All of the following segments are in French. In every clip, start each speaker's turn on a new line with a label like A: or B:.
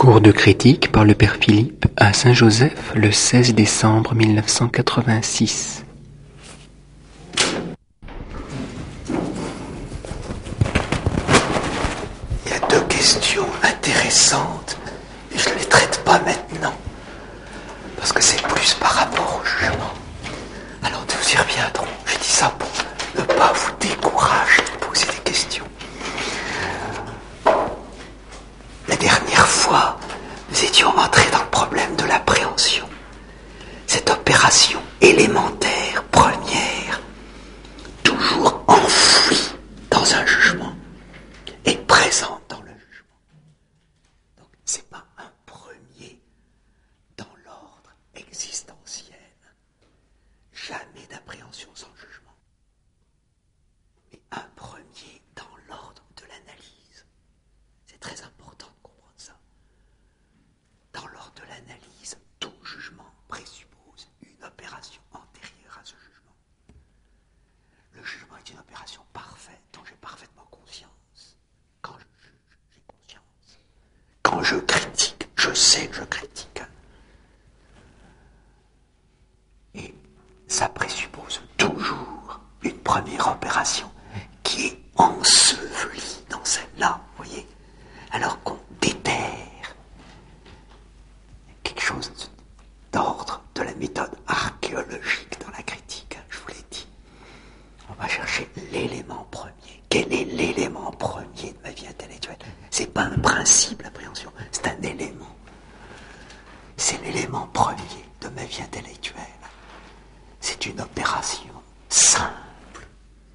A: Cours de critique par le père Philippe à Saint-Joseph le 16 décembre 1986.
B: Il y a deux questions intéressantes et je ne les traite pas maintenant parce que c'est plus par rapport au jugement. Alors nous y reviendrons. Je dis ça pour ne pas vous décourager de poser des questions. La dernière fois, nous étions entrés dans le problème de l'appréhension. Cette opération élémentaire, première, toujours enfouie dans un jugement, est présente dans le jugement. Donc, c'est pas un premier dans l'ordre existentiel. Jamais d'appréhension sans jugement. Mais un premier dans l'ordre de l'analyse. C'est très important de comprendre ça. Dans l'ordre de l'analyse, tout jugement présuppose une opération antérieure à ce jugement. Le jugement est une opération parfaite dont j'ai parfaitement conscience. Quand je juge, j'ai conscience. Quand je critique, je sais que je critique. Et ça présuppose toujours une première opération qui est ensevelie dans celle-là, vous voyez. Alors qu'on déterre quelque chose d'ordre de la méthode archéologique dans la critique, je vous l'ai dit. On va chercher l'élément premier. Quel est l'élément premier de ma vie intellectuelle? C'est pas un principe, l'appréhension, c'est un élément. C'est l'élément premier de ma vie intellectuelle. C'est une opération simple.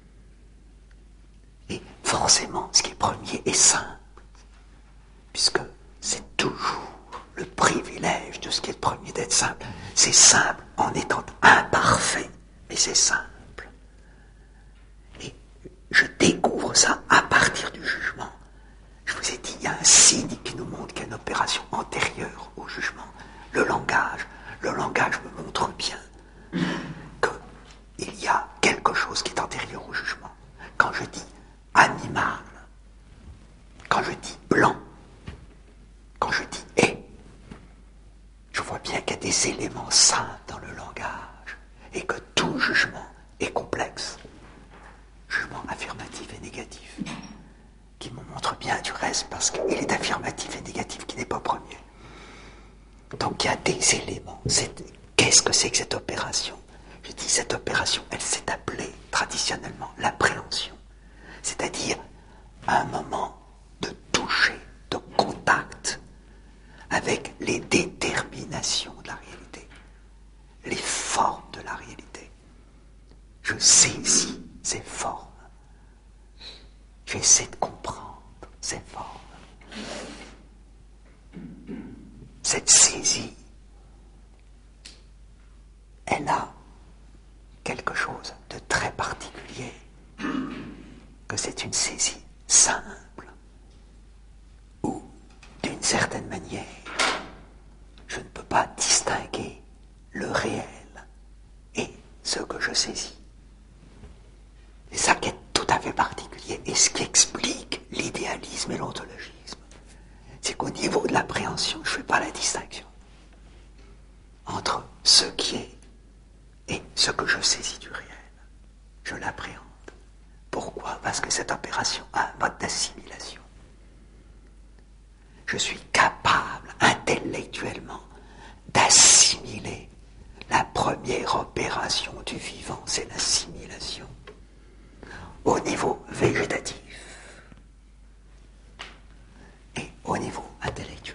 B: Et forcément, ce qui est premier est simple, puisque c'est toujours le privilège de ce qui est premier d'être simple. C'est simple en étant imparfait, mais c'est simple. Et je découvre ça à partir du jugement. Je vous ai dit, il y a un signe qui nous montre qu'il y a une opération antérieure au jugement. Le langage me montre bien qu'il y a quelque chose qui est antérieur au jugement. Quand je dis animal, quand je dis blanc, quand je dis et, je vois bien qu'il y a des éléments simples dans le langage et que tout jugement est complexe. Jugement affirmatif et négatif, qui me montre bien du reste parce qu'il est affirmatif et négatif qui n'est pas premier. Donc il y a des éléments. Qu'est-ce que c'est que cette opération? Je dis cette opération, elle s'est appelée traditionnellement l'appréhension. C'est-à-dire un moment de toucher, de contact avec les déterminations de la réalité, les formes de la réalité. Je saisis ces formes. J'essaie de comprendre ces formes. Cette saisie, elle a quelque chose de très particulier, que c'est une saisie simple, où, d'une certaine manière, je ne peux pas distinguer le réel et ce que je saisis. C'est ça qui est tout à fait particulier, et ce qui explique l'idéalisme et l'ontologisme. C'est qu'au niveau de l'appréhension, je ne fais pas la distinction entre ce qui est et ce que je saisis du réel. Je l'appréhende. Pourquoi? Parce que cette opération a un mode d'assimilation. Je suis capable intellectuellement d'assimiler la première opération du vivant, c'est l'assimilation, au niveau végétatif et au niveau intellectuel.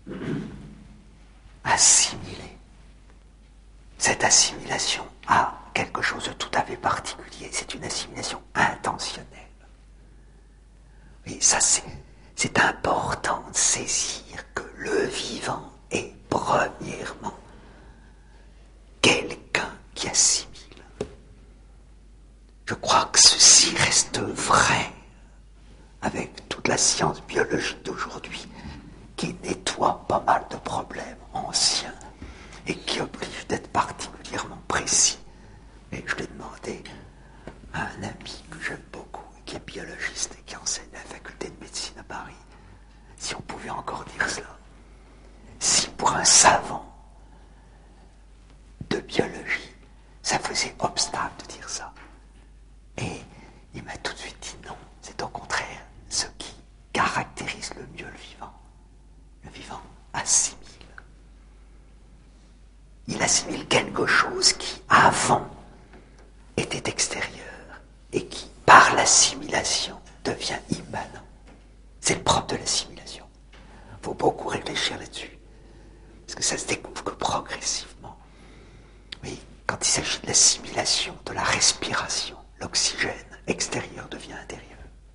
B: Assimiler. Cette assimilation a quelque chose de tout à fait particulier. C'est une assimilation intentionnelle. Et ça, c'est important de saisir que le vivant est premièrement quelqu'un qui assimile. Je crois que ceci reste vrai avec toute la science biologique d'aujourd'hui, qui nettoie pas mal de problèmes anciens et qui oblige d'être particulièrement précis. Et je l'ai demandé à un ami que j'aime beaucoup, qui est biologiste et qui enseigne à la faculté de médecine à Paris, si on pouvait encore dire cela. assimile quelque chose qui, avant, était extérieur et qui, par l'assimilation, devient immanent. C'est le propre de l'assimilation. Il faut beaucoup réfléchir là-dessus. Parce que ça se découvre que progressivement. Oui, quand il s'agit de l'assimilation, de la respiration, l'oxygène extérieur devient intérieur.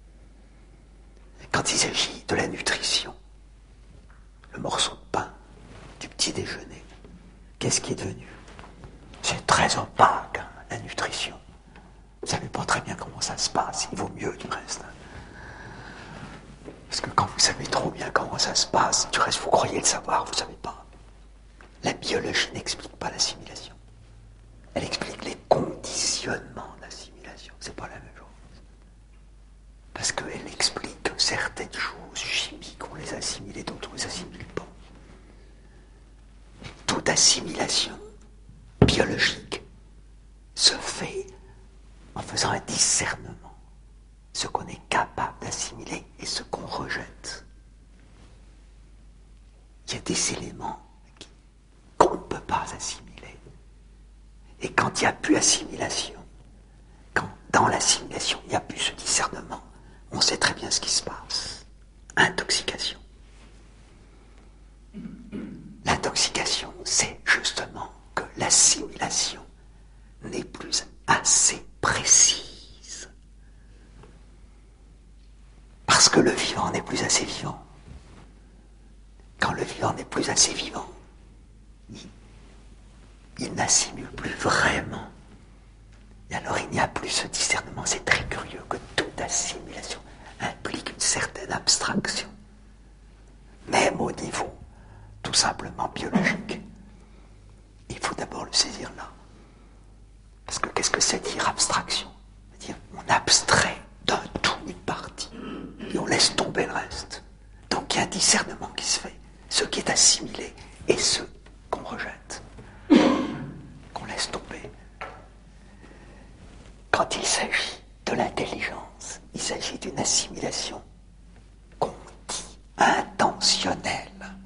B: Quand il s'agit de la nutrition, le morceau de pain du petit déjeuner, qu'est-ce qui est devenu? C'est très opaque, hein, la nutrition. Vous ne savez pas très bien comment ça se passe, il vaut mieux du reste. Parce que quand vous savez trop bien comment ça se passe, du reste vous croyez le savoir, vous ne savez pas. La biologie n'explique pas l'assimilation. Elle explique les conditionnements d'assimilation. C'est pas la même chose. Parce qu'elle explique que certaines choses chimiques, on les assimile et d'autres on les assimile pas. Toute assimilation biologique se fait en faisant un discernement. Ce qu'on est capable d'assimiler et ce qu'on rejette. Il y a des éléments qu'on ne peut pas assimiler. Et quand il n'y a plus assimilation, quand dans l'assimilation il n'y a plus ce discernement, on sait très bien ce qui se passe. Intoxication. L'intoxication, c'est justement que l'assimilation n'est plus assez précise. Parce que le vivant n'est plus assez vivant. Quand le vivant n'est plus assez vivant, il n'assimile plus vraiment. Et alors il n'y a plus ce discernement. C'est très curieux que toute assimilation implique une certaine abstraction. Même au niveau tout simplement biologique. Il faut d'abord le saisir là. Parce que qu'est-ce que c'est dire abstraction? C'est-à-dire on abstrait d'un tout une partie et on laisse tomber le reste. Donc il y a un discernement qui se fait. Ce qui est assimilé et ce qu'on rejette. Qu'on laisse tomber. Quand il s'agit de l'intelligence, il s'agit d'une assimilation qu'on dit intentionnelle.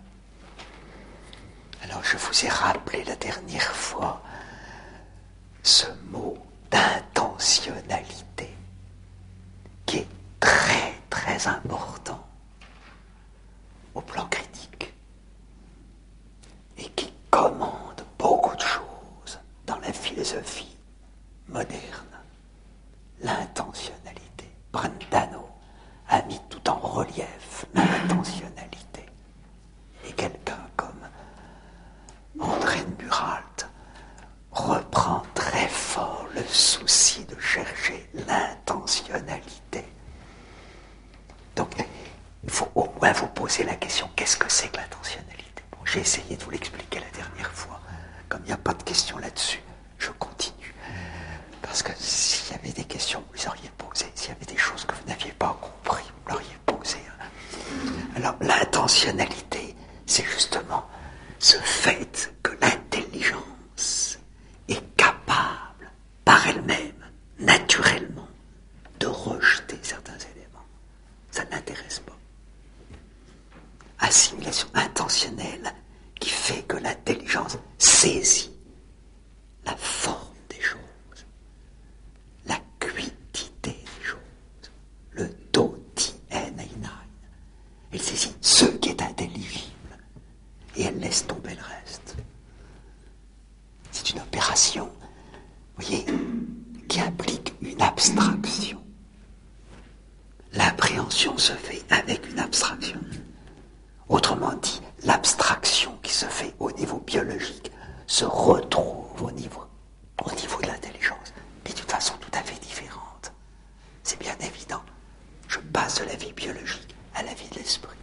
B: Alors je vous ai rappelé la dernière fois ce mot d'intentionnalité qui est très très important au plan critique et qui commande beaucoup de choses dans la philosophie moderne. L'intentionnalité. Brentano a mis tout en relief l'intentionnalité. Et quelqu'un comme André de Muralt reprend très fort le souci de chercher l'intentionnalité. Donc, il faut au moins vous poser la question, qu'est-ce que c'est que l'intentionnalité? Bon, j'ai essayé de vous l'expliquer la dernière fois. Comme il n'y a pas de questions là-dessus, je continue. Parce que s'il y avait des questions, vous les auriez posées. S'il y avait des choses que vous n'aviez pas compris, vous l'auriez posées. Alors, l'intentionnalité, c'est justement ce fait que l'intelligence est capable, par elle-même, naturellement, de rejeter certains éléments. Ça n'intéresse pas. Assimilation intentionnelle qui fait que l'intelligence saisit la forme des choses, la quiddité des choses, le doti en einan. Elle saisit ce qui est intelligible et elle laisse tomber le reste. C'est une opération, vous voyez, qui implique une abstraction. L'appréhension se fait avec une abstraction. Autrement dit, l'abstraction qui se fait au niveau biologique se retrouve au niveau de l'intelligence, mais d'une façon tout à fait différente. C'est bien évident. Je passe de la vie biologique à la vie de l'esprit.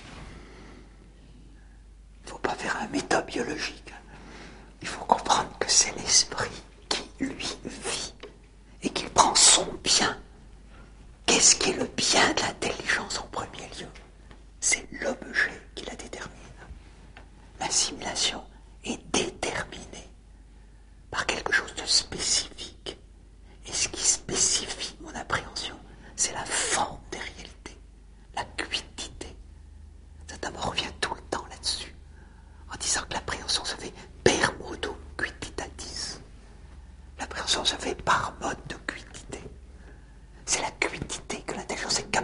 B: Il ne faut pas faire un métabiologique. Il faut comprendre que c'est l'esprit qui, lui, vit et qu'il prend son bien. Qu'est-ce qui est le bien de l'intelligence en premier lieu? C'est l'objet qui la détermine. L'assimilation est déterminée par quelque chose de spécifique. Et ce qui spécifie mon appréhension, c'est la forme des réalités, la quiddité. Ça me revient tout le temps là-dessus, en disant que l'appréhension se fait per modum,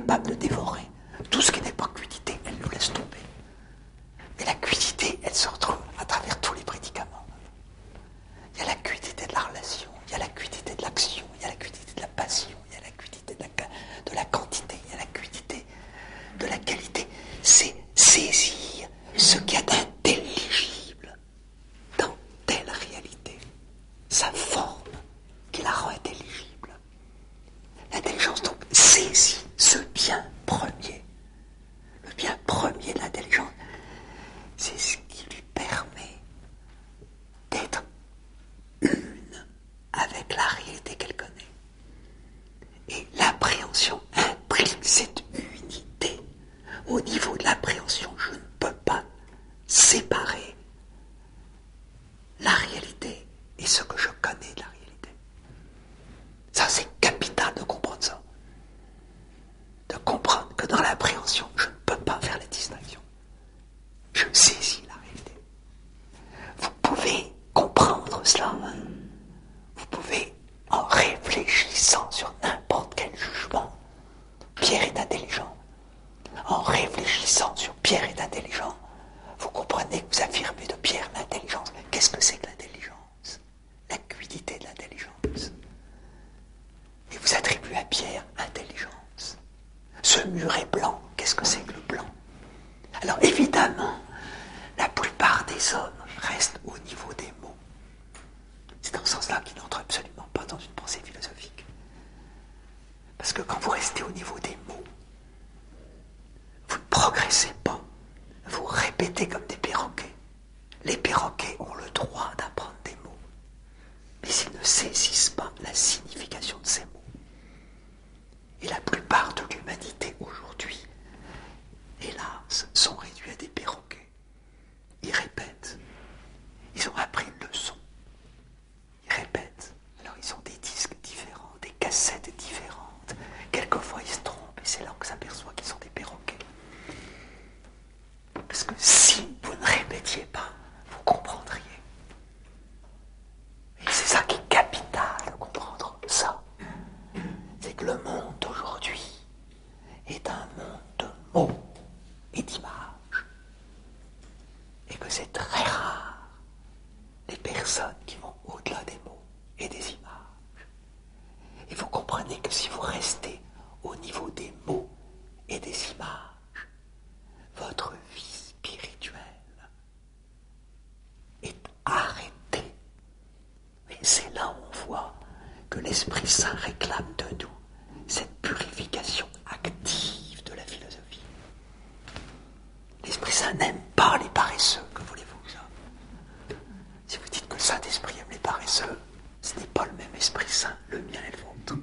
B: capable de dévorer. Tout ce qui n'est pas cuidité, elle nous laisse tomber. Mais la cuidité, elle se retrouve à travers tous les prédicaments. Il y a la cuidité de la relation, il y a la cuidité de l'action, il y a la cuidité de la passion, il y a la cuidité de la quantité, il y a la cuidité de la qualité. C'est saisir ce qu'il y a d'intelligible dans telle réalité, sa forme qui la rend intelligible. L'intelligence donc saisit ce bien premier. Le bien premier de l'intelligence, c'est ce qui lui permet d'être une avec la réalité qu'elle connaît. Et l'appréhension implique cette unité. Au niveau de l'appréhension, je ne peux pas séparer la réalité et ce que je connais de la réalité. Ça, c'est capital de comprendre ça. De comprendre que dans l'appréhension, je ne peux pas faire la distinction. Je saisis la réalité. Vous pouvez comprendre cela, hein? Vous pouvez, en réfléchissant sur n'importe quel jugement, Pierre est intelligent. En réfléchissant sur Pierre est intelligent, vous comprenez que vous affirmez de Pierre l'intelligence. Qu'est-ce que c'est que l'intelligence? La cuidité de l'intelligence. Et vous attribuez à Pierre intelligence. Ce mur est blanc. Qu'est-ce que c'est que le blanc? Alors évidemment, la plupart des hommes restent au niveau des mots. C'est dans ce sens-là qu'ils n'entrent absolument pas dans une pensée philosophique. Parce que quand vous restez au niveau des mots, vous ne progressez pas. Vous répétez comme des perroquets. Les perroquets ont le droit d'apprendre des mots. Mais ils ne saisissent pas la signification de ces mots. Et la plupart de l'humanité aujourd'hui, hélas, sont réduits à des perroquets. Ils répètent. Ils ont appris une leçon. Ils répètent. Alors ils ont des disques différents, des cassettes différentes. Quelquefois ils se trompent et c'est là que s'aperçoit qu'ils sont des perroquets. Parce que si vous ne répétiez pas, vous comprendriez. Et c'est ça qui est capital de comprendre ça. C'est que le monde d'aujourd'hui est un monde de mots et d'images. Et que c'est très rare les personnes qui vont au-delà des mots et des images. Et vous comprenez que si vous restez au niveau des mots et des images, votre vie spirituelle est arrêtée. Et c'est là où on voit que l'Esprit Saint réclame de nous cette purification active de la philosophie. L'Esprit Saint n'aime pas les paresseux, que voulez-vous ça? Si vous dites que le Saint-Esprit aime les paresseux, ce n'est pas le même Esprit Saint, le mien et le vôtre.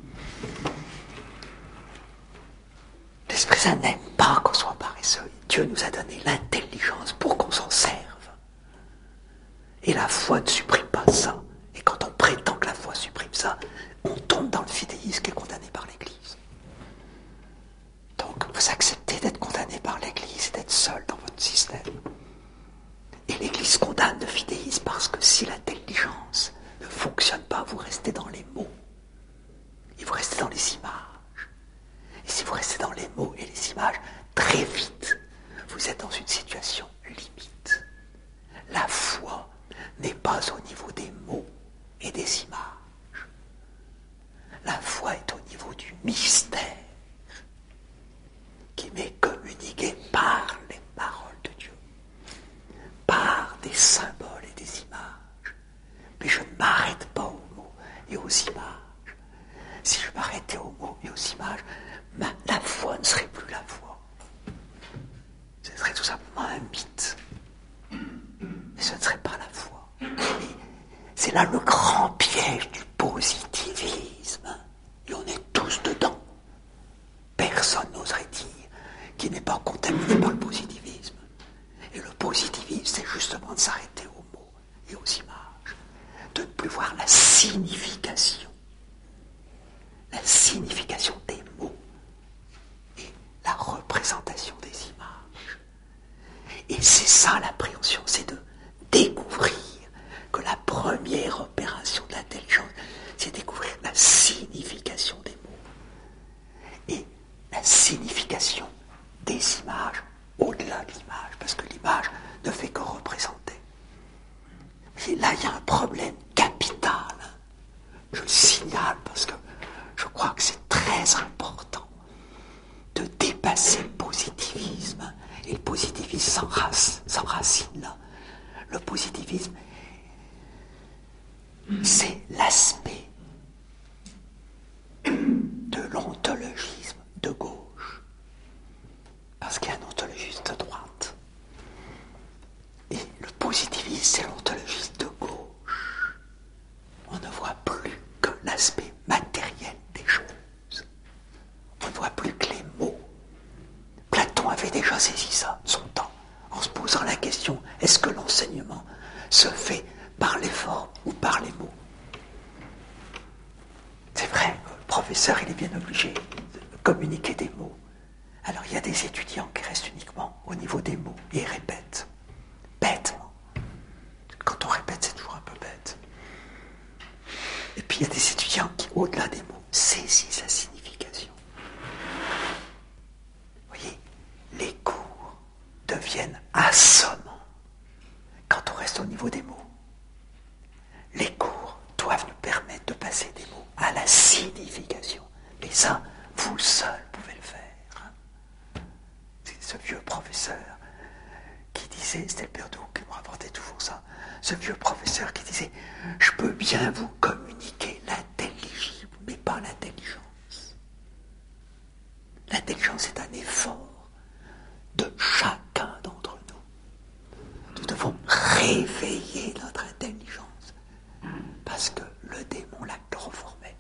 B: L'Esprit Saint n'aime pas qu'on soit paresseux. Dieu nous a donné l'intelligence pour qu'on s'en serve. Et la foi ne supprime pas ça. Et quand on prétend que la foi supprime ça, on tombe dans le fidéisme qui est condamné par l'Église. Donc vous acceptez d'être condamné par l'Église et d'être seul dans votre système. Et l'Église condamne le fidéisme parce que si l'intelligence ne fonctionne pas, vous restez dans les mots. Et vous restez dans les images. Et si vous restez dans les mots et les images, très vite, vous êtes dans une situation limite. La foi n'est pas au niveau des mots et des images. La foi est au niveau du mystère qui m'est communiqué par les paroles de Dieu, par des symboles et des images. Mais je ne m'arrête pas aux mots et aux images. Si je m'arrêtais aux mots et aux images, la foi ne serait plus la foi. Ce serait tout simplement un mythe. Mais ce ne serait pas la foi. Et c'est là le grand piège du positivisme. Et on est tous dedans. Personne n'oserait dire qu'il n'est pas contaminé par le positivisme. Et le positivisme, c'est justement de s'arrêter aux mots et aux images. De ne plus voir la signification. La signification des mots et la représentation des images. Et c'est ça l'appréhension, c'est de découvrir que la première opération de l'intelligence, c'est découvrir la signification des mots. Et la signification signification des images au-delà de l'image, parce que l'image ne fait que représenter. Et là, il y a un problème capital. Je le signale parce que je crois que c'est très important de dépasser le positivisme. Et le positivisme s'enracine là. Le positivisme, c'est l'aspect de l'ontologisme de gauche. Parce qu'il y a un ontologisme de droite. Et le positivisme, c'est l'ontologisme de gauche. On ne voit plus que l'aspect matériel des choses. On ne voit plus que les mots. Platon avait déjà saisi ça de son temps, en se posant la question, est-ce que l'enseignement se fait par les formes ou par les mots? C'est vrai, le professeur, il est bien obligé de communiquer des mots. Alors il y a des étudiants qui restent uniquement au niveau des mots et ils répètent. Bêtement. Quand on répète, c'est toujours un peu bête. Et puis il y a des étudiants qui, au-delà des mots, saisissent sa signification. Vous voyez, les cours deviennent assommants quand on reste au niveau des mots. Les cours doivent nous permettre de passer des mots à la signification. Et ça, vous seul pouvez le faire. C'est ce vieux professeur qui disait, c'était le père Doux qui me rapportait toujours ça, ce vieux professeur qui disait, je peux bien vous communiquer l'intelligible, mais pas l'intelligence. L'intelligence est un effort de chacun d'entre nous. Nous devons réveiller notre intelligence, parce que le démon l'a chloroformé.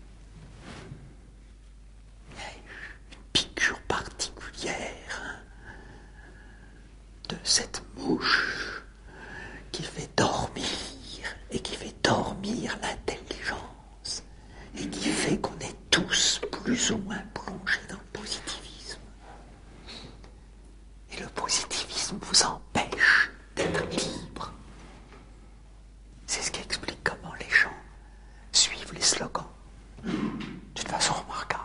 B: Il y a une piqûre particulière de cette mouche qui fait dormir, et qui fait dormir l'intelligence, et qui fait qu'on est tous plus ou moins plongés dans le positivisme. Et le positivisme vous empêche d'être libre. C'est ce qui explique comment les gens suivent les slogans d'une façon remarquable.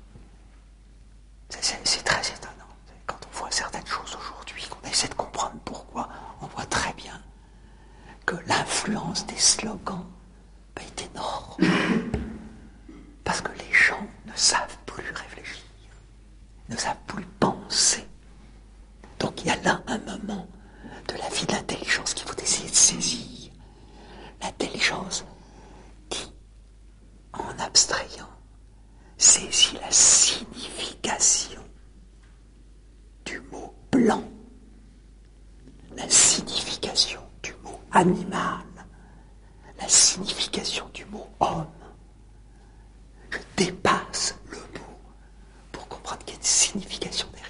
B: C'est très étonnant. Quand on voit certaines choses aujourd'hui, qu'on essaie de comprendre pourquoi, on voit très bien que l'influence des slogans est énorme. Parce que les gens ne savent plus réfléchir, ne savent plus penser. Donc il y a là un moment de la vie de l'intelligence qu'il faut essayer de saisir. L'intelligence qui, en abstrayant, saisit la signification du mot blanc, la signification du mot animal, la signification du mot homme. Je dépasse le mot pour comprendre qu'il y a une signification derrière.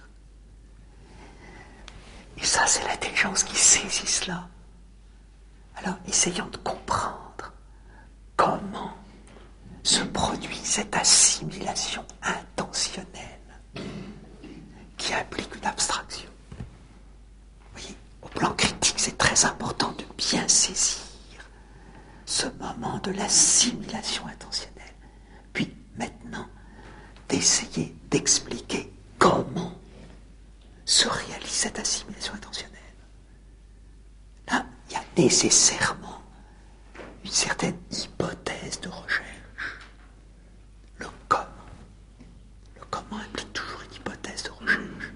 B: Et ça, c'est l'intelligence qui saisit cela. Alors, essayons de comprendre comment se produit cette assimilation intentionnelle qui implique une abstraction. Vous voyez, au plan critique, c'est très important de bien saisir ce moment de l'assimilation intentionnelle. Puis, maintenant, d'essayer d'expliquer comment se réalise cette assimilation intentionnelle. Là, il y a nécessairement une certaine hypothèse de recherche. Le comment. Le comment implique toujours une hypothèse de recherche.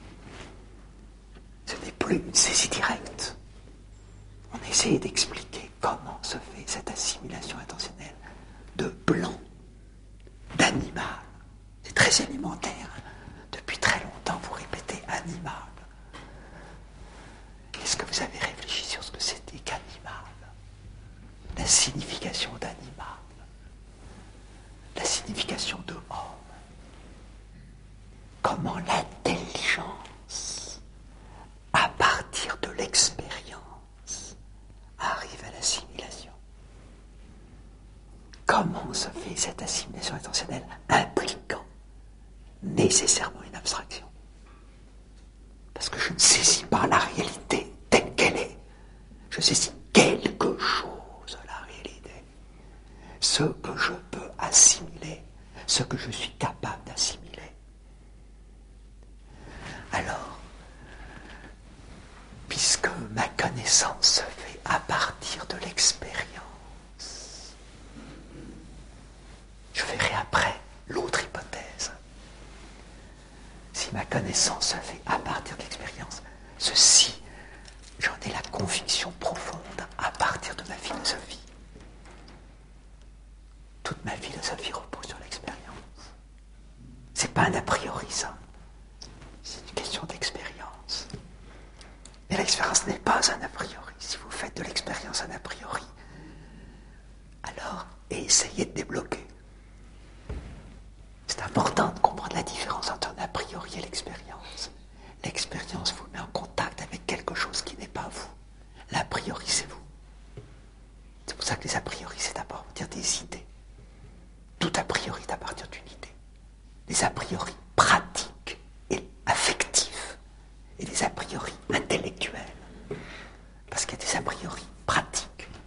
B: Ce n'est plus une saisie directe. On essaie d'expliquer comment se fait cette assimilation intentionnelle de blanc, d'animal. C'est très élémentaire. Depuis très longtemps, vous répétez animal. Est-ce que vous avez réfléchi sur ce que c'était qu'animal? La signification d'animal, la signification de homme. Comment l'intelligence, à partir de l'expérience, arrive à l'assimilation. Comment se fait cette assimilation intentionnelle impliquant nécessairement une abstraction? Parce que je ne saisis pas la réalité telle qu'elle est. Je saisis quelque chose de la réalité. Ce que je peux assimiler, ce que je suis capable d'assimiler. connaissance se fait à partir de l'expérience. Je verrai après l'autre hypothèse. Si ma connaissance se fait à partir de l'expérience, ceci, j'en ai la conviction profonde à partir de ma philosophie. Toute ma philosophie repose sur l'expérience. C'est pas un a priori, ça. C'est une question d'expérience. Mais l'expérience n'est pas un a priori. Si vous faites de l'expérience un a priori, alors essayez de débloquer. C'est important de comprendre la différence entre un a priori et l'expérience. L'expérience vous met en contact avec quelque chose qui n'est pas vous. L'a priori, c'est vous. C'est pour ça que les a priori, c'est d'abord à partir des idées. Tout a priori est à partir d'une idée. Les a priori pratiques et affectifs et les a priori intellectuels. Parce qu'il y a des a priori pratiques.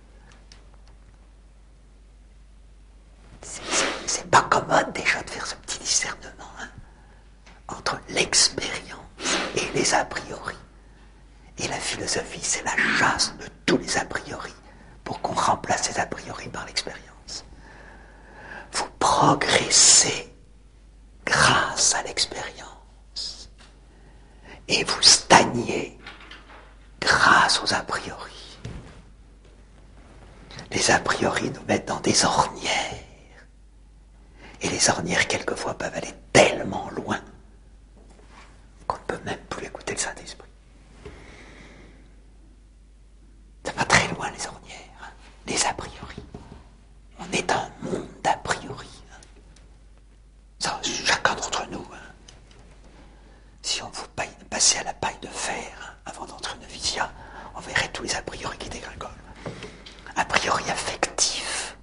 B: C'est pas commode déjà de faire ce petit discernement entre l'expérience et les a priori. Et la philosophie, c'est la chasse de tous les a priori pour qu'on remplace ces a priori par l'expérience. Vous progressez grâce à l'expérience et vous stagnez grâce aux a priori. Les a priori nous mettent dans des ornières. Et les ornières, quelquefois, peuvent aller tellement loin qu'on ne peut même plus écouter le Saint-Esprit. Ça va très loin, les ornières, les a priori. On est dans un monde d'a priori. Ça, chacun d'entre nous, si on vous passait à la paille de fer avant d'entrer une vicia, on verrait tous les a priori qui dégringolent. A priori affectif.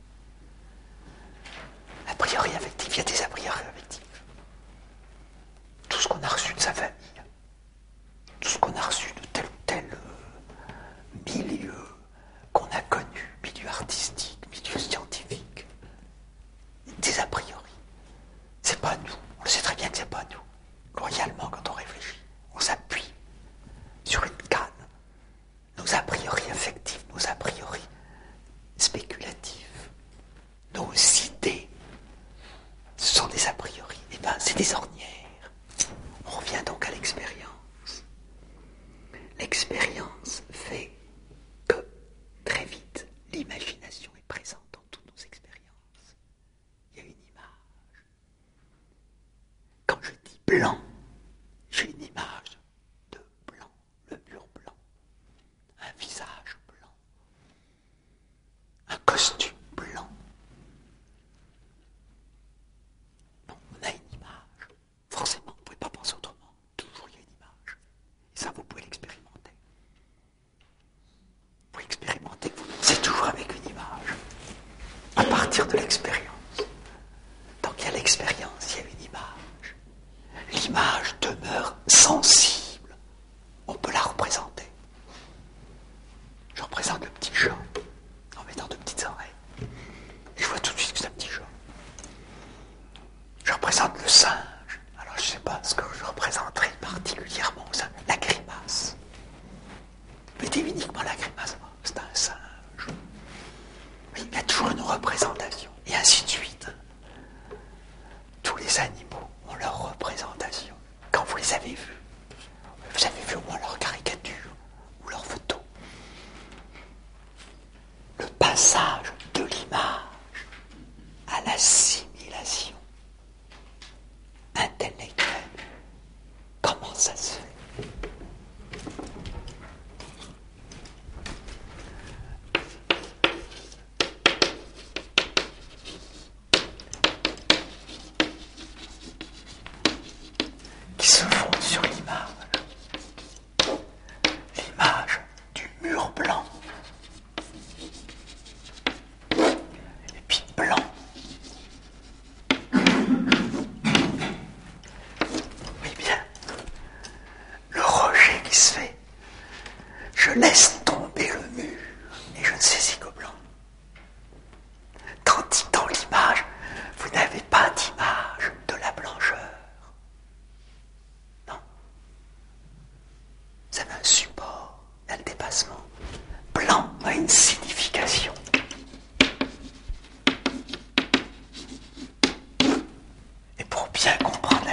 B: A priori affectif, il y a des a priori affectifs. Tout ce qu'on a reçu de sa famille, tout ce qu'on a reçu de tel ou tel milieu qu'on a connu, milieu artistique, milieu scientifique, des a priori. C'est pas nous, on le sait très bien que c'est pas nous. Loyalement, quand on réfléchit, on s'appuie sur une canne. Nos a priori affectifs, nos a priori spéculatifs, nos idées, ce sont des a priori. Eh bien, c'est des ornières. On revient donc à l'expérience. L'expérience fait que, très vite, l'imagination est présente dans toutes nos expériences. Il y a une image. Quand je dis blanc, j'ai une image de blanc, le mur blanc, un visage blanc, un costume blanc. Non, on a une image. Forcément, vous ne pouvez pas penser autrement. Toujours il y a une image. Et ça, vous pouvez l'expérimenter. Vous pouvez expérimenter que c'est toujours avec une image. À partir de l'expérience. Tant qu'il y a l'expérience, il y a une image. L'image demeure sensible. On peut la représenter. Je représente le petit chat en mettant de petites oreilles. Et je vois tout de suite que c'est un petit chat. Je représente le singe. Alors je ne sais pas ce que je représenterai particulièrement au singe. La grimace. Mettez uniquement la grimace. Oh, c'est un singe. Mais il y a toujours une représentation. Et ainsi de suite. Tous les animaux ont leur représentation. Quand vous les avez vus, vous avez vu au moins leur caricature ou leur photo. Le passage de l'image à l'assimilation intellectuelle, comment ça se fait? Qui se fonde sur une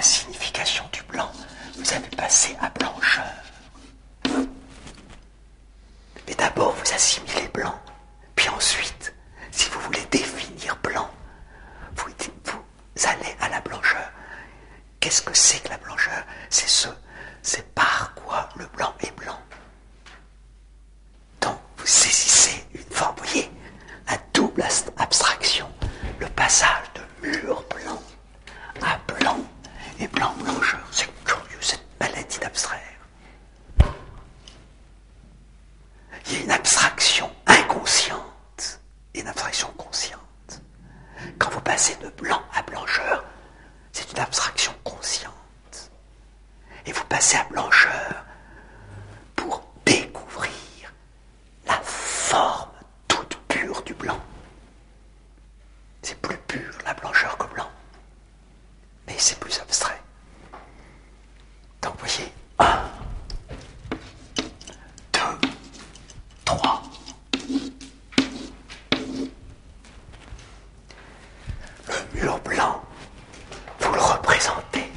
B: signification du blanc, vous avez passé à blancheur. Mais d'abord, vous assimilez blanc. Puis ensuite, si vous voulez définir blanc, vous allez à la blancheur. Qu'est-ce que c'est que la blancheur? C'est par quoi le blanc est blanc. Donc, vous saisissez une forme, vous voyez, la double abstraction, le passage de mur blanc à blanc et blanc-blancheur. C'est curieux, cette maladie d'abstraire. Il y a une abstraction inconsciente et une abstraction consciente. Quand vous passez de blanc à blancheur, c'est une abstraction consciente. Et vous passez à blancheur pour découvrir la forme toute pure du blanc. C'est plus pur la blancheur que blanc, mais c'est plus abstrait. Donc vous voyez, 1, 2, 3. Le mur blanc, vous le représentez.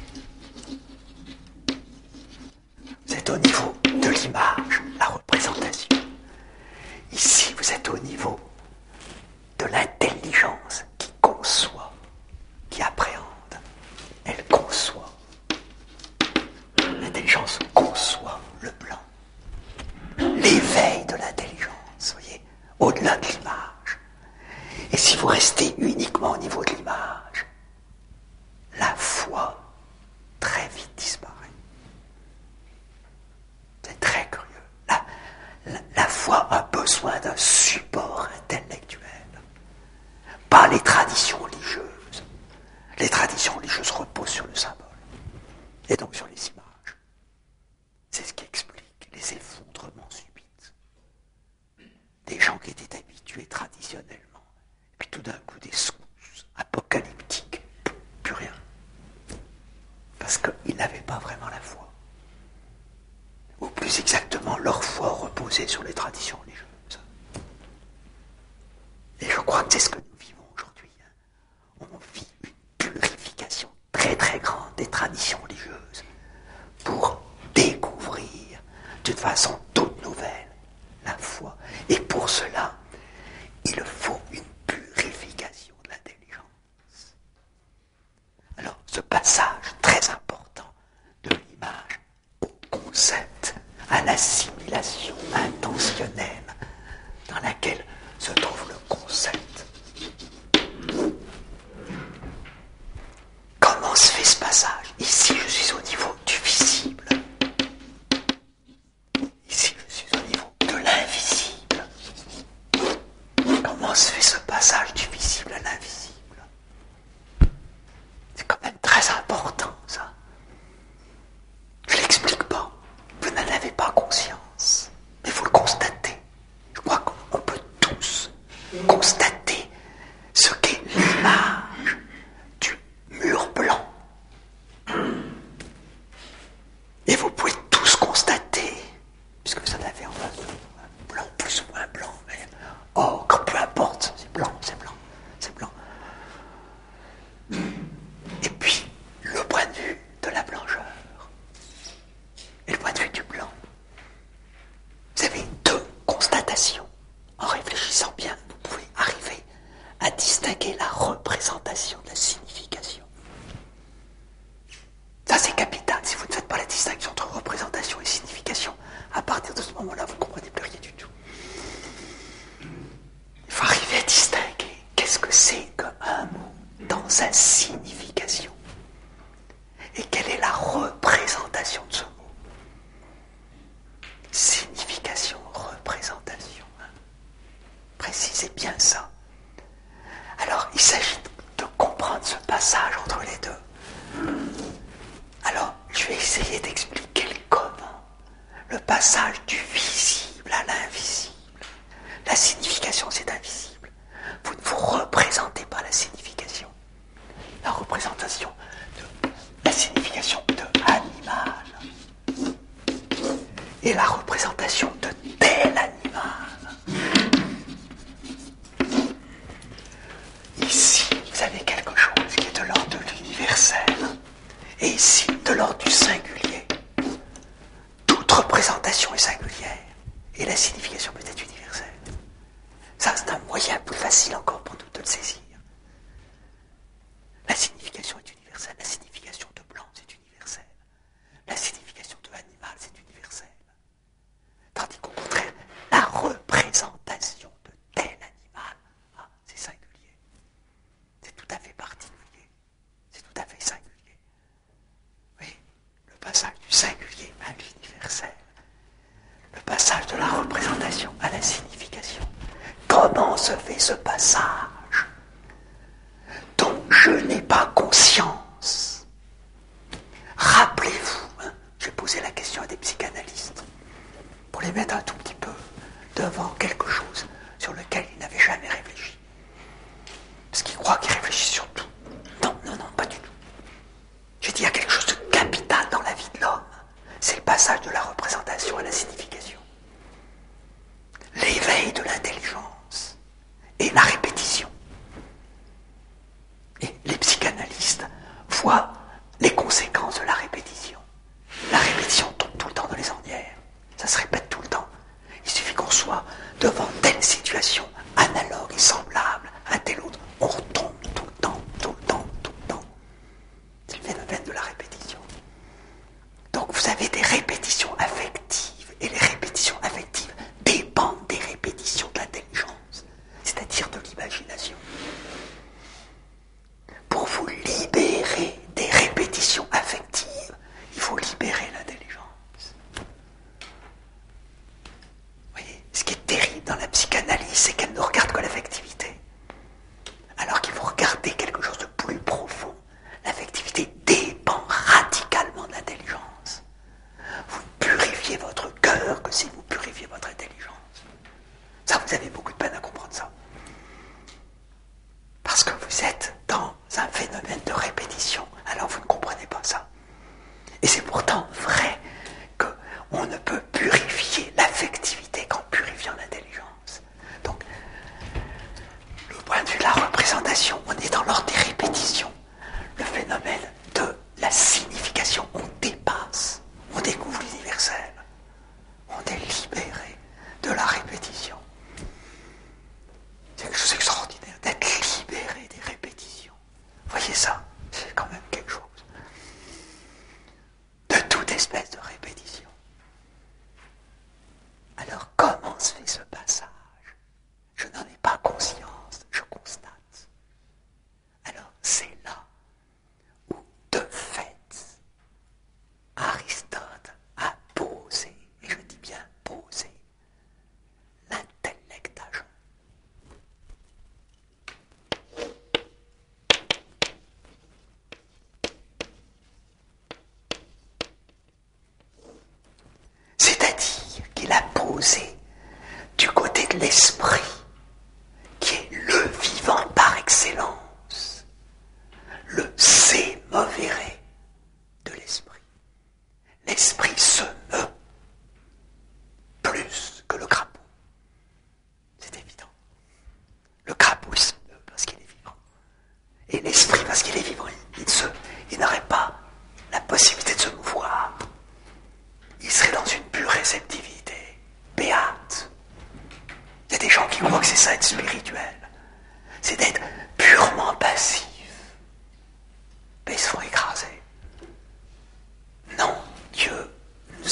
B: C'est au niveau de l'image, la représentation. Ici, vous êtes au niveau de l'intelligence qui conçoit, qui appréhende. Elle conçoit. L'intelligence conçoit le blanc. L'éveil de l'intelligence, voyez, au-delà de l'image. Et si vous restez uniquement au niveau de l'image, la foi très vite disparaît. C'est très curieux. La foi a besoin d'un support intellectuel. Pas les traditions religieuses. Les traditions religieuses reposent sur le symbole. Et donc sur les images. C'est ce qui explique les effondrements subits. Des gens qui étaient habitués traditionnellement. Et puis tout d'un coup des secousses apocalyptiques. Plus rien. Parce qu'ils n'avaient pas vraiment la foi. Ou plus exactement, leur foi reposait sur les traditions religieuses. Et je crois que c'est ce que nous vivons aujourd'hui. On vit une purification très très grande des traditions religieuses pour découvrir d'une façon toute nouvelle la foi. Et pour cela, il faut une purification de l'intelligence. Alors, ce passage très important de l'image au concept, à l'assimilation intentionnelle dans laquelle se trouve le concept. Comment se fait ce passage? Ici, je suis au niveau du visible. Ici, je suis au niveau de l'invisible. Comment se fait ce passage du visible à l'invisible? C'est quand même très important, ça. Je ne l'explique pas. Vous n'en avez pas conscience. Mais vous le constatez. Je crois qu'on peut tous constater ce qu'est l'image du mur blanc. Et vous pouvez tous constater, puisque vous en avez en face de vous, un blanc plus ou moins blanc, mais peu importe, c'est blanc, c'est blanc, c'est blanc. Et puis, le point de vue de la blancheur et le point de vue du blanc. Vous avez deux constatations. En réfléchissant bien, vous pouvez arriver à distinguer la représentation de la signification. Ça, c'est capital. Si vous ne faites pas la distinction entre représentation et signification, à partir de ce moment-là, vous ne comprenez plus rien du tout. Il faut arriver à distinguer qu'est-ce que c'est qu'un mot dans sa signification et quelle est la représentation de ce mot. Signification, représentation. Précisez bien ça. Alors, il s'agit de comprendre ce passage entre les deux. Alors, je vais essayer d'expliquer comment le passage du visible à l'invisible. La signification, c'est invisible. Vous ne vous représentez pas la signification. La représentation de la signification de animal et la représentation de tel animal. Ici, vous avez quelque chose qui est de l'ordre de l'universel Et ici, de l'ordre du singulier, toute représentation est singulière, et la signification peut être universelle. Ça, c'est un moyen plus facile encore pour nous de le saisir. La signification est universelle, la signification de blanc, c'est universel. La signification de animal, c'est universel. Tandis qu'au contraire, la représentation de tel animal, c'est singulier. C'est tout à fait particulier. C'est tout à fait singulier. Oui, le passage du singulier à l'universel. Le passage de la représentation à la signification. Comment se fait ce passage dont je n'ai pas conscience? Rappelez-vous, j'ai posé la question à des psychanalystes pour les mettre un tout petit peu devant quelque chose sur lequel ils n'avaient jamais réfléchi. Parce qu'ils croient qu'ils réfléchissent sur tout. Non, pas du tout. J'ai dit, il y a quelque chose de capital dans la vie de l'homme. C'est le passage de la représentation à la signification. L'éveil de l'intelligence et la répétition. Et les psychanalystes voient les conséquences de la répétition. La répétition tombe tout le temps dans les ornières. Ça se répète tout le temps. Il suffit qu'on soit devant telle situation analogue et semblable à telle autre. On retombe tout le temps. C'est le phénomène de la répétition. Donc vous avez des répétitions affectives. Et les répétitions affectives dépendent des répétitions de l'intelligence. C'est-à-dire de l'imagination. Pour vous libérer des répétitions affectives, il faut libérer l'intelligence. Vous voyez, ce qui est terrible dans la psychanalyse, c'est qu'elle ne regarde que l'affectivité. Alors qu'il faut regarder quelque chose de plus profond. L'affectivité dépend radicalement de l'intelligence. Vous ne purifiez votre cœur que si vous purifiez votre intelligence. Ça, vous avez beaucoup de peine à comprendre ça. Parce que vous êtes dans un phénomène de répétition, alors vous ne comprenez pas ça. Et c'est pourtant vrai qu'on ne peut purifier l'affectivité qu'en purifiant l'intelligence. Donc, le point de vue de la représentation, on est dans l'ordre des répétitions. Le phénomène de la signification, on dépasse, on découvre l'universel. On est libéré de la répétition. C'est quelque chose d'extraordinaire, d'être libéré des répétitions. Voyez ça, c'est quand même quelque chose. De toute espèce de répétition. Alors comment se fait ce passage? Je n'en ai pas conscience, je constate. Alors c'est là où, de fait, Aristote a posé, et je dis bien posé, l'intellect agent. C'est-à-dire qu'il a posé du côté de l'esprit, qui est le vivant par excellence, le c'est mauvais de l'esprit. L'esprit se meut plus que le crapaud. C'est évident. Le crapaud se meut parce qu'il est vivant. Et l'esprit, parce qu'il est vivant, il n'aurait pas la possibilité de se mouvoir. Il serait dans une pure réceptivité, béate. Il y a des gens qui croient que c'est ça être spirituel. C'est d'être purement passif. Mais ils se font écraser. Non, Dieu nous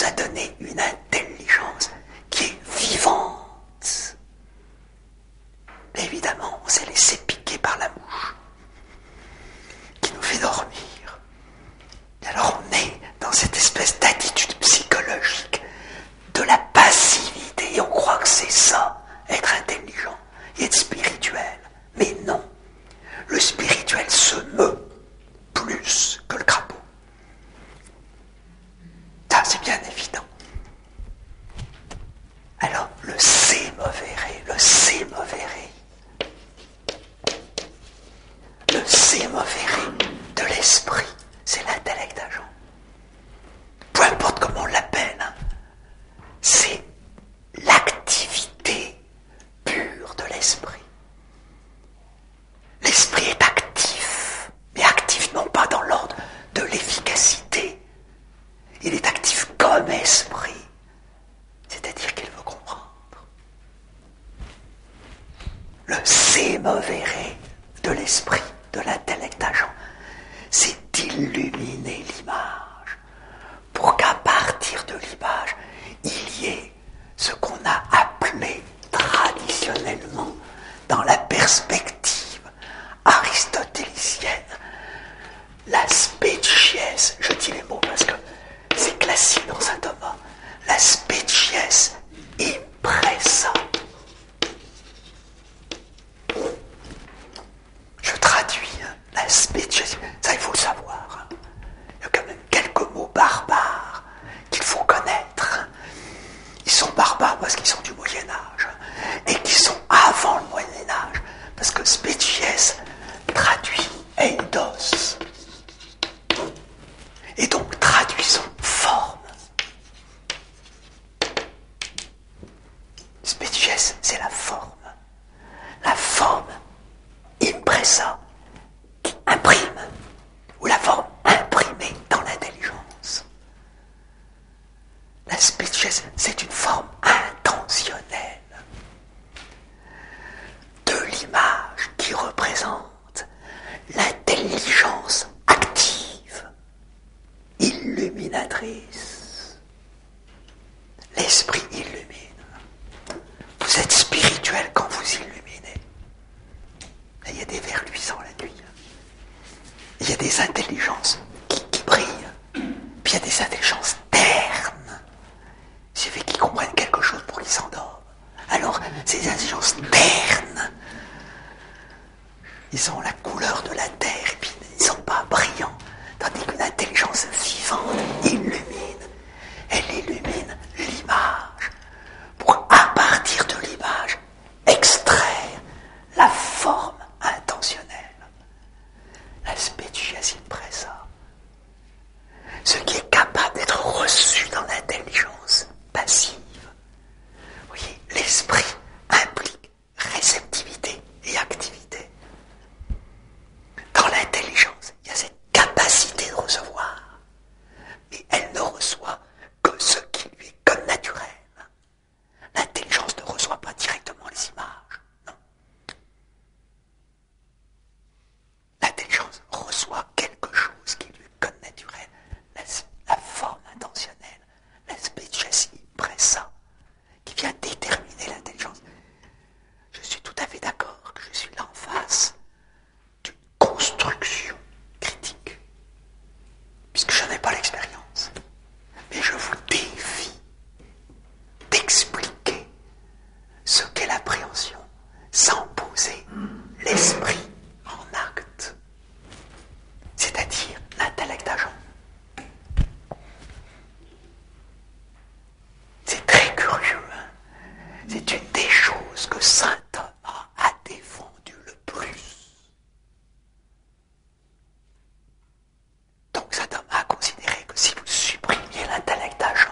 B: les mauvais raies de l'esprit, de l'intellect agent, c'est d'illuminer l'image pour qu'à partir de l'image, il y ait ce qu'on a appelé traditionnellement dans la perspective aristotélicienne la species, je dis les mots parce que c'est classique dans saint Thomas, la species impressa. Je traduis, la species, ça il faut le savoir. Il y a quand même quelques mots barbares qu'il faut connaître. Ils sont barbares parce qu'ils sont du Moyen-Âge et qui sont avant le Moyen-Âge, parce que species traduit eidos. Et donc traduisons forme. Species, c'est la forme. La forme impressa, qui imprime, ou la forme imprimée dans l'intelligence. La species, c'est une forme intentionnelle de l'image qui représente l'intelligence active, illuminatrice. L'esprit illumine. Vous êtes spirituel quand vous illuminez. Il y a des vers luisants la nuit. Il y a des intelligences qui brillent. Puis il y a des intelligences ternes. Il suffit qu'ils comprennent quelque chose pour qu'ils s'endorment. Alors, ces intelligences ternes, ils ont la couleur de la terre et puis ils ne sont pas brillants. Tandis qu'une intelligence vivante illumine. Elle illumine l'image pour, à partir de l'image, extraire la forme intentionnelle. La species impressa. Ce qui est capable d'être reçu dans l'intelligence passive. Vous voyez, l'esprit implique réceptivité et activité. Dans l'intelligence, il y a cette capacité de recevoir. Mais elle ne reçoit que ce qui lui est comme naturel. L'intelligence ne reçoit pas directement les images. Non. L'intelligence reçoit quelque chose qui lui est comme naturel. La forme intentionnelle, la species impressa, qui vient déterminer l'intelligence. Je suis tout à fait d'accord que je suis là en face d'une construction critique, puisque je n'ai pas l'expérience. Mais je vous défie d'expliquer ce qu'est l'appréhension sans poser l'esprit en acte, c'est-à-dire l'intellect agent. C'est très curieux, hein. C'est une des choses que saint Thomas a défendu le plus. Donc saint Thomas a considéré que si vous supprimiez l'intellect agent,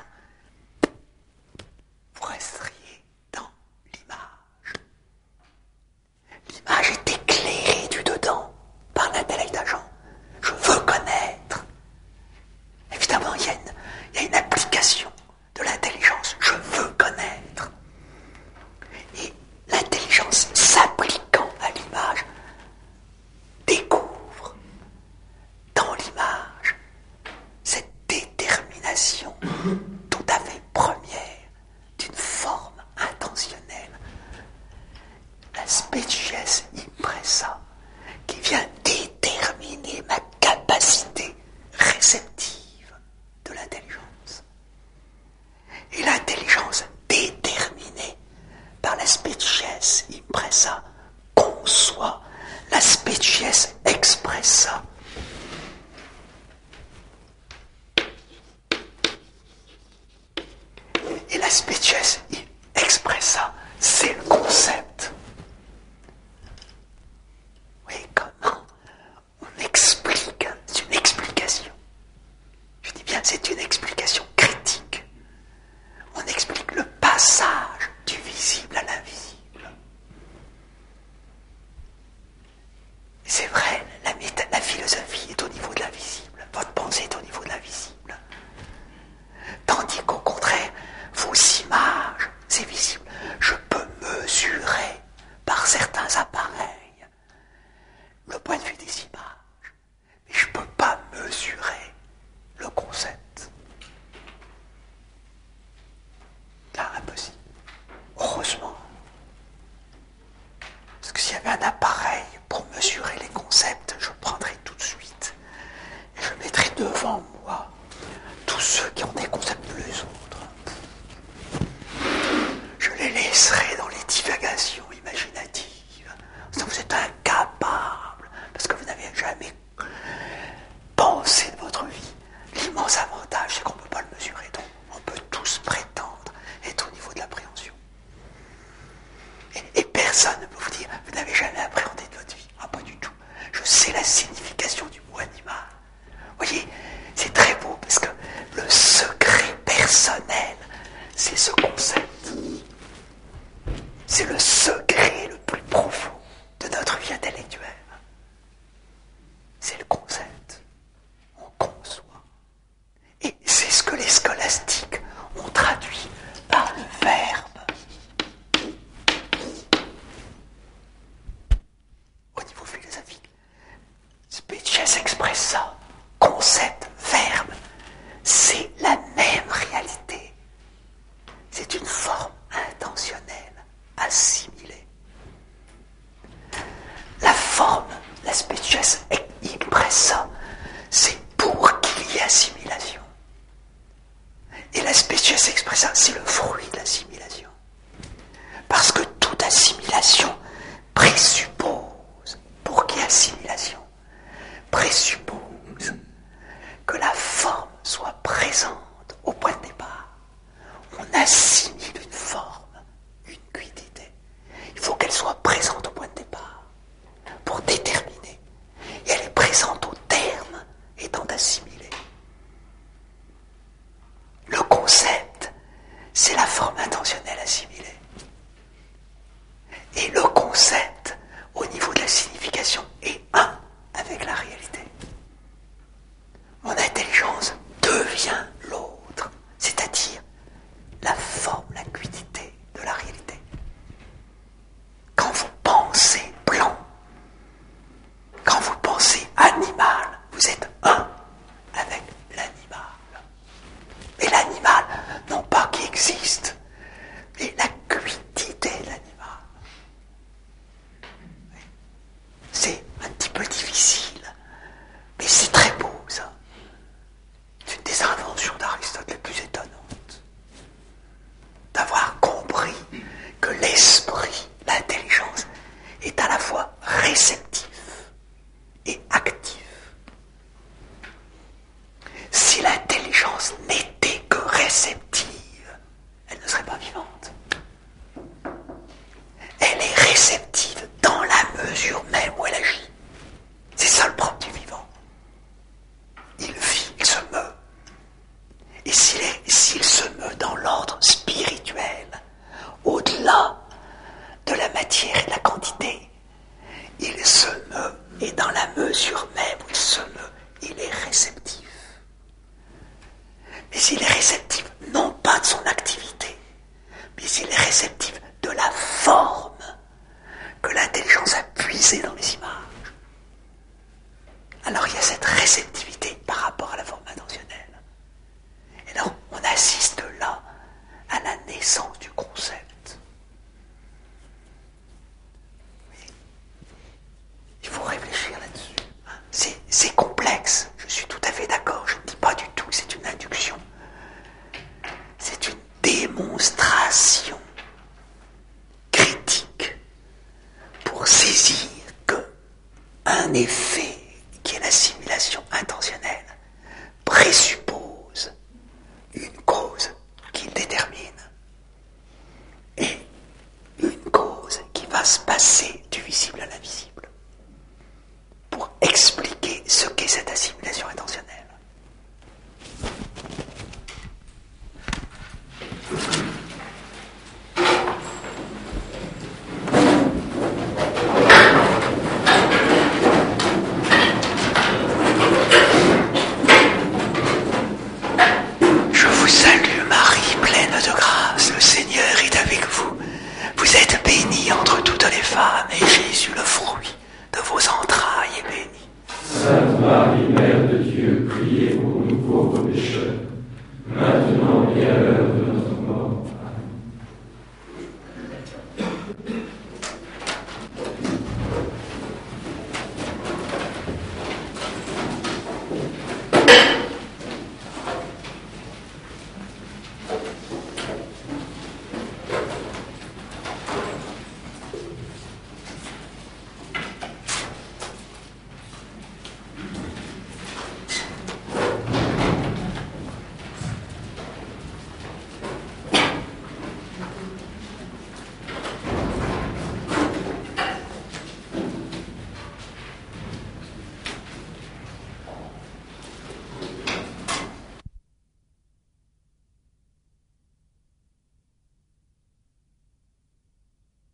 B: vous resteriez dans l'image. L'image est éclairée du dedans par l'intellect agent. Je veux connaître. Évidemment, il y a une application de l'intelligence. Je veux connaître. Et l'intelligence s'appliquant à l'image découvre dans l'image cette détermination tout à fait première d'une forme intentionnelle. La species impressa, qui vient déterminer ma capacité réceptive de l'intelligence. Et l'intelligence déterminée par la species impressa conçoit la species expressa. Et la species expressa, c'est le concept. Oui, comment on explique, c'est une explication. Je dis bien, c'est une explication critique. On explique le passage du visible à l'invisible. Et c'est vrai, la philosophie est au niveau de l'invisible. Votre pensée est au niveau de l'invisible. Tandis qu'au contraire, vos images, c'est visible. Je peux mesurer par certains appareils devant moi tous ceux qui ont des concepts les autres. Je les laisserai dans les divagations imaginatives. Vous êtes incapables, parce que vous n'avez jamais pensé de votre vie. L'immense avantage, c'est qu'on ne peut pas le mesurer, donc on peut tous prétendre être au niveau de l'appréhension. Et personne ne peut vous dire, vous n'avez jamais appréhendé de votre vie. Ah, pas du tout. Je sais la signification du mot animal. Vous voyez, c'est très beau, parce que le secret personnel, c'est ce concept. C'est le secret le plus profond de notre vie intellectuelle. C'est le concept. On conçoit. Et c'est ce que les scolastiques ont traduit par le verbe. Au niveau philosophique, Species expressa, concept, verbe, c'est la même réalité. C'est une forme intentionnelle, assimilée. La forme, la species impressa, c'est pour qu'il y ait assimilation. Et la species expressa, c'est le fruit de l'assimilation. Parce que toute assimilation présuppose, pour qu'il y ait assimilation, présuppose que la forme soit présente au point de départ. On assimile une forme, une quiddité. Il faut qu'elle soit présente au point de départ pour déterminer. Et elle est présente au terme étant assimilée. Le concept, c'est la forme intentionnelle assimilée. Et le concept, au niveau de la signification, est un avec la réalité. Mon intelligence devient l'autre, c'est-à-dire la forme, la quiddité de la réalité. Quand vous pensez blanc, quand vous pensez animal, vous êtes un avec l'animal. Et l'animal, non pas qui existe, mais la quiddité de l'animal. C'est un petit peu difficile, mais c'est très beau ça. C'est une des inventions d'Aristote les plus étonnantes. D'avoir compris que l'esprit, l'intelligence, est à la fois réceptif et actif. Si l'intelligence n'était que réceptive, elle ne serait pas vivante. Elle est réceptive dans la mesure même où elle agit. C'est ça le propre du vivant. Il vit, il se meut. Et s'il se meut dans l'ordre spirituel, au-delà de la matière et de la quantité, il se meut, et dans la mesure même où il se meut, il est réceptif. Mais il est réceptif non pas de son activité, mais il est réceptif de la forme que l'intelligence a puisée dans les images. Alors il y a cette réceptivité par rapport à la forme intentionnelle. Et alors on assiste là à la naissance du concept. Oui. Il faut réfléchir là-dessus. C'est complexe, je suis tout à fait d'accord, je ne dis pas du tout que c'est une induction. C'est une démonstration critique pour saisir qu'un effet qui est l'assimilation intentionnelle présuppose une cause qu'il détermine et une cause qui va se passer du visible à l'invisible pour expliquer ce qu'est cette assimilation intentionnelle. Je vous salue Marie, pleine de grâce, le Seigneur est avec vous. Vous êtes bénie entre toutes les femmes, et Jésus, le fruit de vos entrailles, est béni.
C: Sainte Marie, Mère de Dieu, priez pour nous pauvres pécheurs, maintenant et à l'heure